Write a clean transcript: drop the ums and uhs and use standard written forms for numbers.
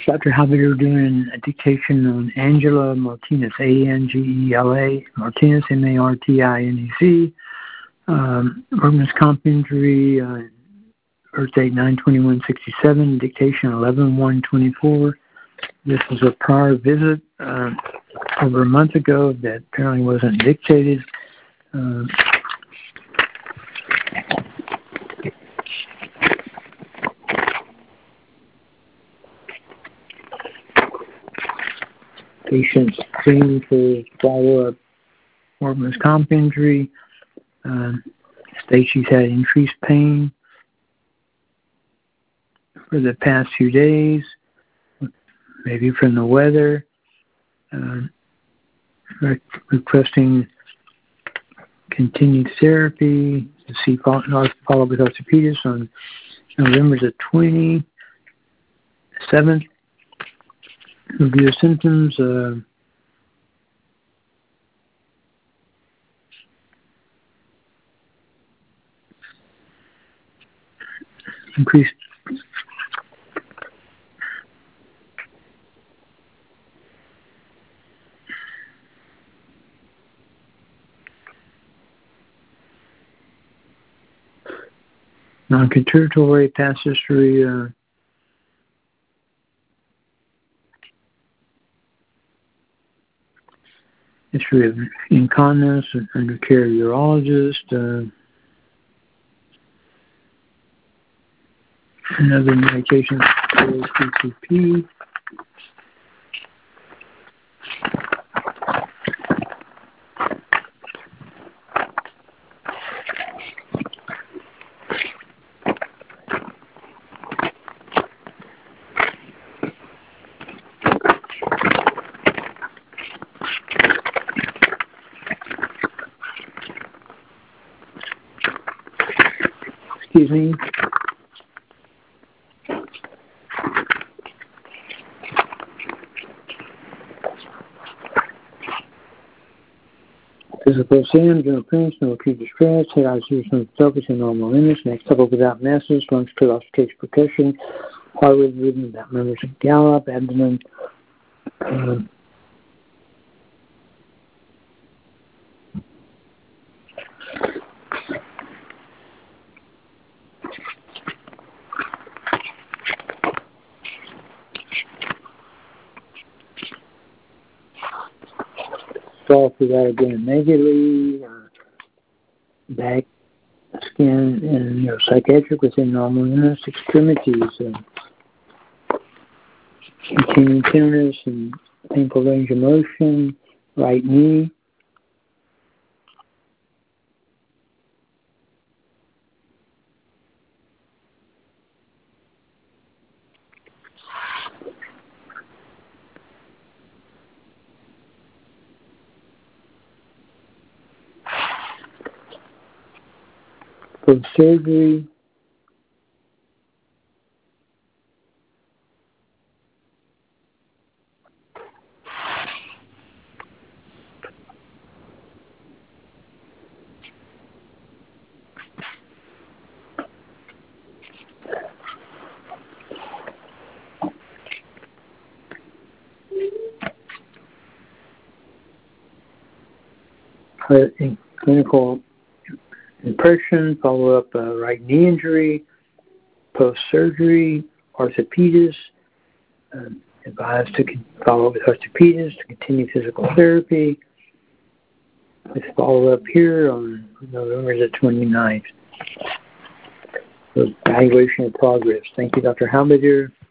Dr. Halbert doing a dictation on Angela Martinez, Angela Martinez, Martinez. Workman's comp injury, birth date 9/21/67, dictation 11/1/24. This was a prior visit over a month ago that apparently wasn't dictated. Patient's seen for follow-up workman's comp injury. States she's had increased pain for the past few days, maybe from the weather. Requesting continued therapy to see follow-up with orthopedist on November the 27th. Review symptoms. Increased non-contributory past history. History of incontinence under care of urologist. Another medication for PCP. Excuse me. Physical symptoms, no appearance, no acute distress, head isolation, focus in normal limits, next couple without masses, lungs, clear, case percussion, heart rate rhythm without members of gallop, abdomen, fall through that again immediately, back, skin, and psychiatric within normal limits, extremities, continuing tenderness and painful range of motion, right knee, post-surgery, clinical impression, follow-up right knee injury, post-surgery, orthopedist, advised to follow up with orthopedist to continue physical therapy, with follow-up here on November the 29th. So evaluation of progress. Thank you, Dr. Halbert.